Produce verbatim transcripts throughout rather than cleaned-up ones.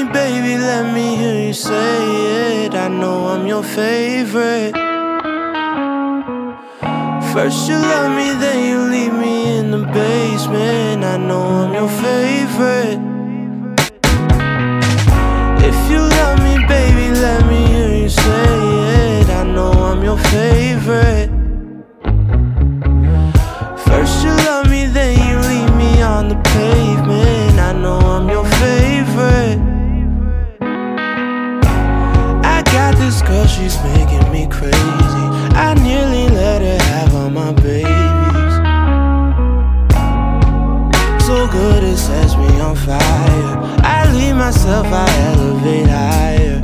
me, baby, let me hear you say it. I know I'm your favorite. First you love me, then you leave me in the basement. I know I'm your favorite. If you love me, baby, let me hear you say it. I know I'm your favorite. First you love me, then you leave me on the pavement. I know I'm your favorite. I got this girl, she's making me crazy. I nearly let her have all my babies. So good it sets me on fire. I leave myself, I elevate higher.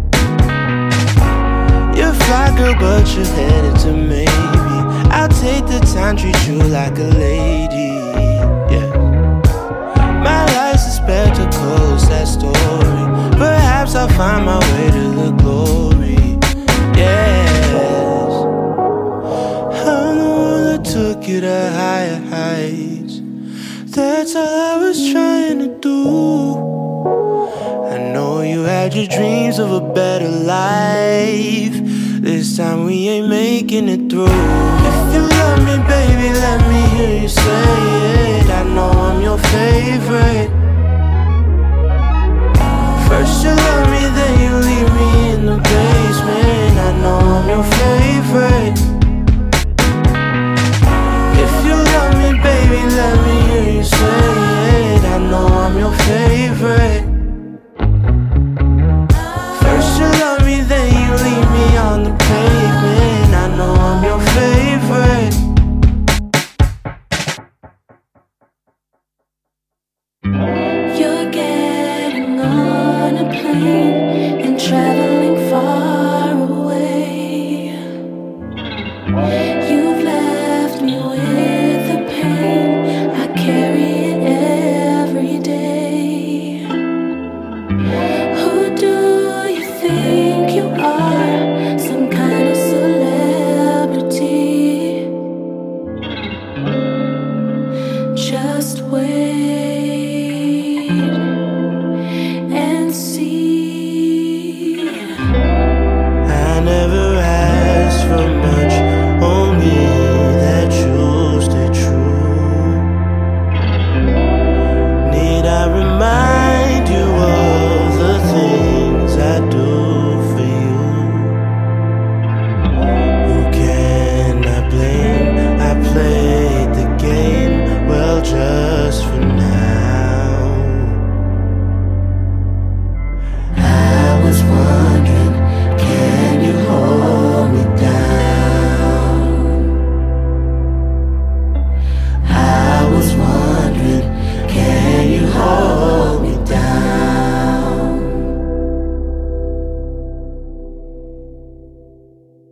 You're fly girl, but you're headed to maybe. I'll take the time, treat you like a lady, yeah. My life's a spectacle, sad story. Perhaps I'll find my way to the glory, yes. I'm the one that took you to higher heights. That's all I was trying to do. I know you had your dreams of a better life. This time we ain't making it through. If you love me, baby, let me hear you say it. I know I'm your favorite.